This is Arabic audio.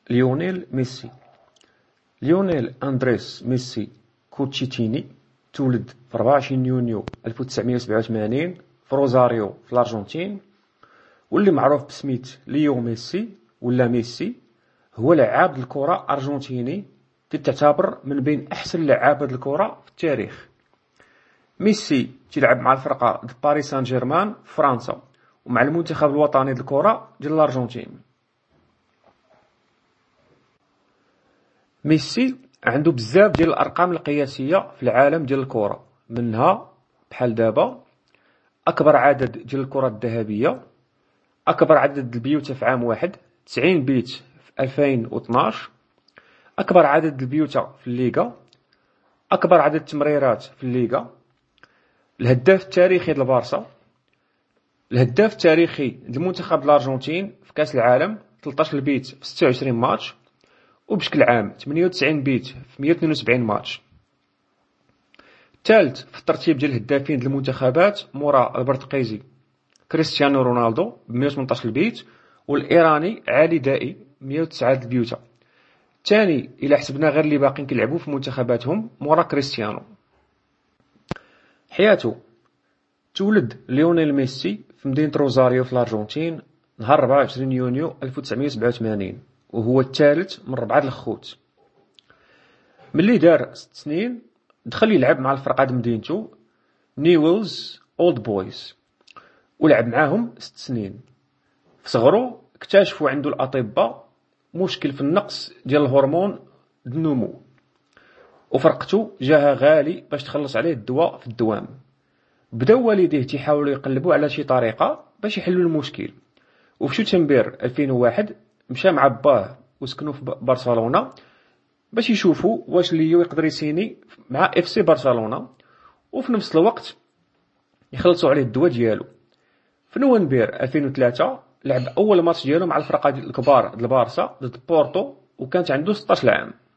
ليونيل ميسي. ليونيل أندريس ميسي كوتشيتيني تولد في 24 يونيو 1987 في روزاريو في الأرجنتين، واللي معروف بسميت ليو ميسي ولا ميسي. هو لعاب الكرة أرجنتيني تعتبر من بين أحسن لعابة الكرة في التاريخ. ميسي تلعب مع الفرقة د باريس سان جيرمان في فرنسا ومع المنتخب الوطني د الكرة ديال الأرجنتين. ميسي عنده بزاف ديال الأرقام القياسية في العالم ديال الكرة، منها بحال دابا أكبر عدد ديال الكرات الذهبية، أكبر عدد البيوت في عام واحد 90 بيت في 2012، أكبر عدد البيوت في الليغا، أكبر عدد التمريرات في الليغا، الهداف التاريخي للبارسا، الهداف التاريخي للمنتخب الأرجنتين في كأس العالم 13 بيت في 26 ماتش، وبشكل عام 98 بيت في 172 ماتش. الثالث في الترتيب ديال الهدافين ديال المنتخبات مورا البرتقيزي كريستيانو رونالدو ب 118 بيت، والإيراني علي دائي 109 البيوت. الثاني إلا حسبنا غير اللي باقيين كيلعبوا في منتخباتهم مورا كريستيانو. حياته: تولد ليونيل ميسي في مدينة روزاريو في الأرجنتين نهار 24 يونيو 1987، وهو الثالث من 4 الأخوت. ملي دار 6 سنين دخل يلعب مع الفرقة د مدينته نيويلز أولد بويز، ولعب معاهم 6 سنين. في صغرو اكتشفوا عنده الأطباء مشكل في النقص ديال الهرمون النمو، وفرقته جاها غالي باش تخلص عليه الدواء في الدوام. بداو والديه تيحاولوا يقلبوا على شي طريقة باش يحلوا المشكل، وفي شتنبر 2001 مشى مع باه وسكنوا في برشلونة باش يشوفوا واش ليو يقدر يسيني مع اف سي برشلونة، وفي نفس الوقت يخلصوا عليه الدواء ديالو. في نوفمبر 2003 لعب اول ماتش ديالو مع الفرقه الكبار د البارسا ضد بورتو، وكانت عنده 16 عام.